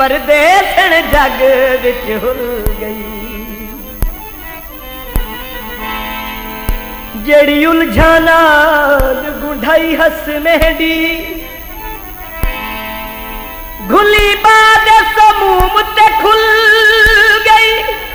परदेसन जग विच हुल गई। जड़ी उलझाना गुंढाई हस मेहंदी घुली बाद समूम ते खुल गई।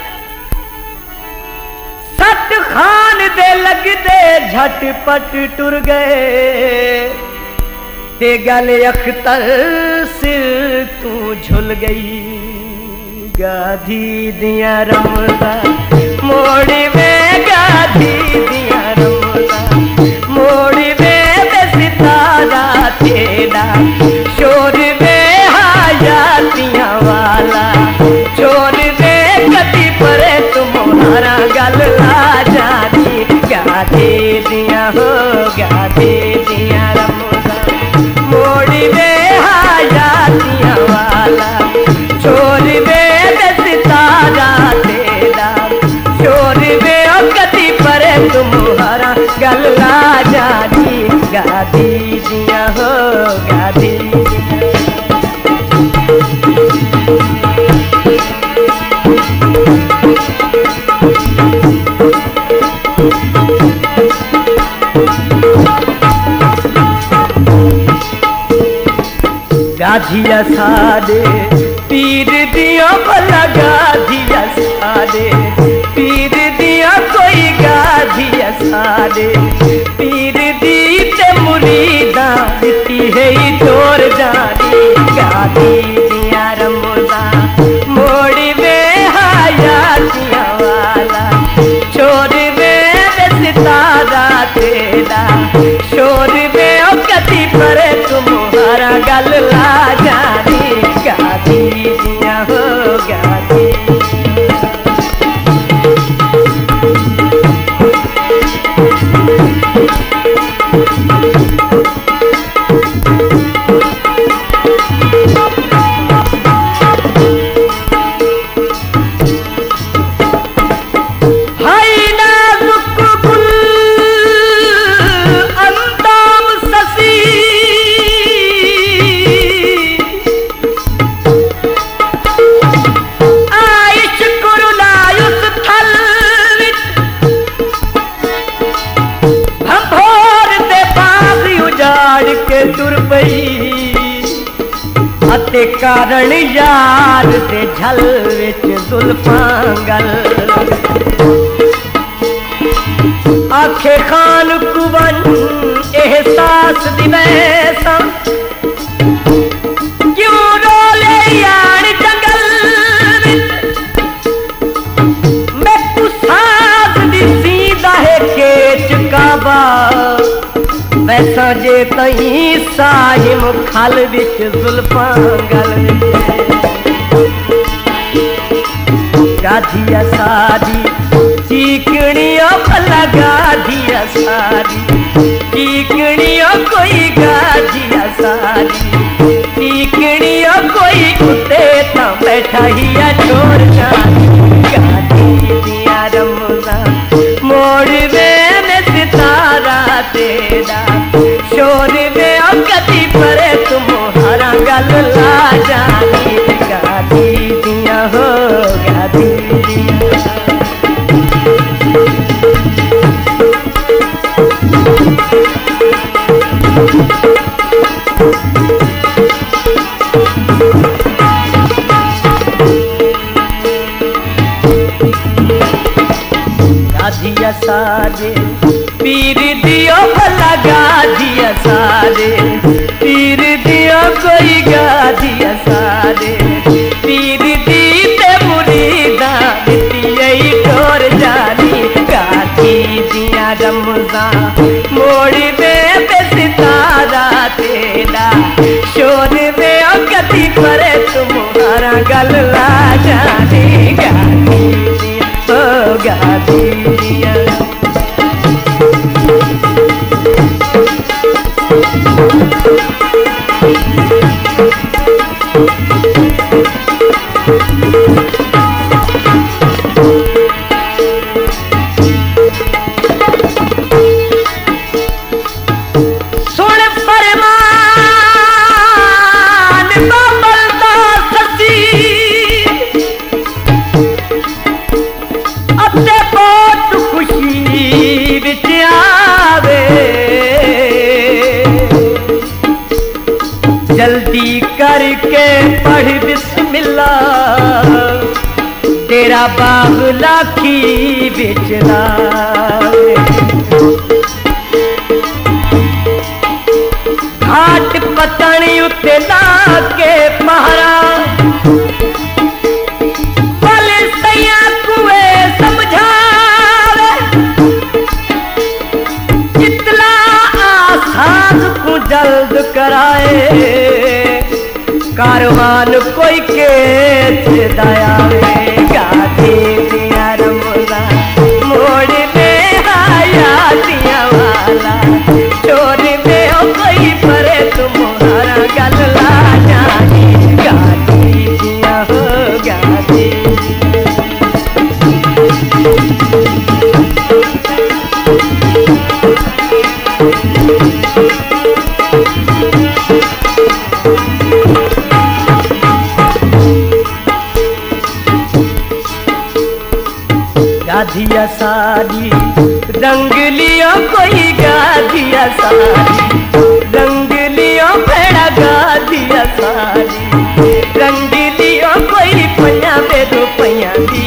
सत खान दे लगदे झटपट टुर गए ते गल अख्तर सिर तू झुल गई। गाधी दिया रमदा मोड़ी में गाधी दिया रमदा मोड़ी में सितारा तेरा शोर में हयातियां वाला चोर में कति परे तुम्हारा गल ला जानी। गाधी दिया हो गाधी दिया रमदा मोड़ी में हयातियां वाला चोर में सितारा तेरा शोर में कति परे तुम्हारा गल ला जानी। गाधी दिया हो गाधी गाधिया सादे पीर दिया भला गाधिया सादे पीर दिया कोई गाधिया सादे पीर दी ते मुरीदा दिती है तोर जानी। गाधी दिया रमदा मोड़ी में हयातियां वाला चोर में सितारा तेरा शोर में कति परे तुम्हारा गल ला जानी। गाधी दिया हो गाधी कारण यार दे झल विच जुल्फां आखे खान कुवन एहसास दिवैसा क्यों रोले यार जंगल मैं कुसास दी सीधा है केच काबा वैसा जे तई साहिम खल विच जुल्फां गल गाधिया सादी चीकणिया भला गाधिया सादी चीकणिया कोई गाधिया सादी चीकणिया कोई कुत्ते ता बैठा हिया चोर जानी। गाधी दिया रमदा मोड़ में सितारा तेरा शोर में कति परे तुम्हारा गल ला जानी। गाधी दिया हो गाधी गाधिया सादे पीर दियो भला गाधिया सादे पीर दियो कोई गाधिया सादे पीर दी ते मुरीदा दिती यही टोर जानी। गाधी दिया रमदा मोड़ी में सितारा तेरा शोर में कति परे तुम्हारा गल ला जानी। गाधी दिया हो गाधी दिया सुन फरमान बाबल दा सती बाबला की बिचला घाट पतनी उत्ते लाके पहरा पलिसैया कुए समझावे जितला आसान को जल्द कराए कारवान कोई के दयावे गाधी दिया रमोला मोड़ दे आया दिया वाला चोर दे कोई परे तुम्हारा गलला जाने गाधी दिया हो गाधी गाधिया सारी रंग लियो कोई गाधिया सारी रंग लियो भेड़ा गाधिया सारी रंग लियो कोई पैया दे दो पैया